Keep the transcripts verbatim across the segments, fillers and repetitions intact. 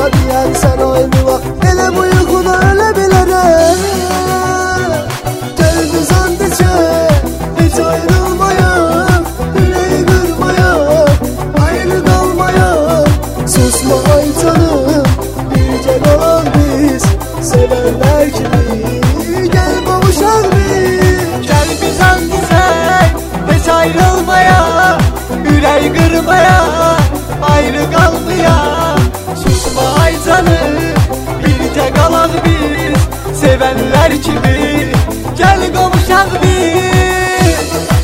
deyərsən aylığa, elə bu yuxuda ölə bilərəm. Gəl biz and içək, heç ayrılmayaq, ürəyi qırmayaq, ayrı qalmayaq. Susma ay canım, bircə qalaq biz, sevənlər kimi gəl qovuşaq biz. Gəl biz and içək, heç ayrılmayaq, ürəyi qırmayaq, ayrı qalmayaq. Susma ay canım, bircə qalaq biz, sevənlər kimi gəl qovuşaq biz.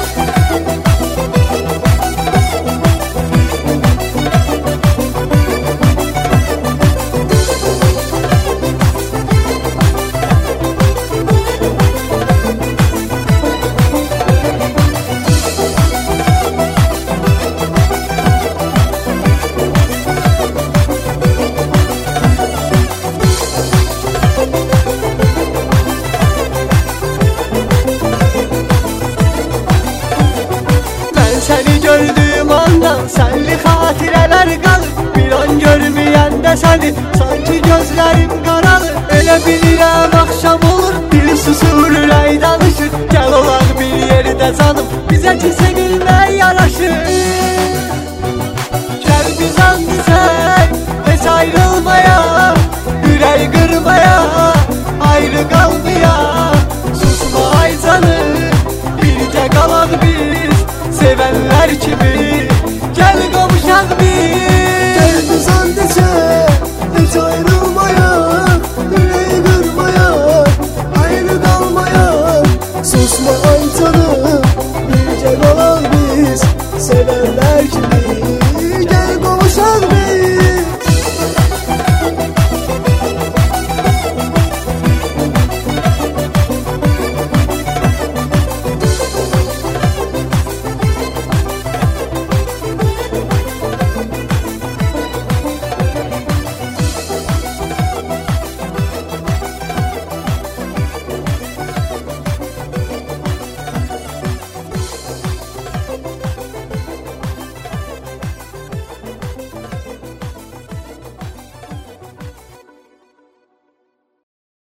Səni gördüyüm andan sənli xatirələr qalır. Bir an görməyəndə səni sanki gözlərim qaralır. Elə bilirəm axşam olur, dil susur, ürək danışır. Gəl olaq bir yerdə canım, bizə ki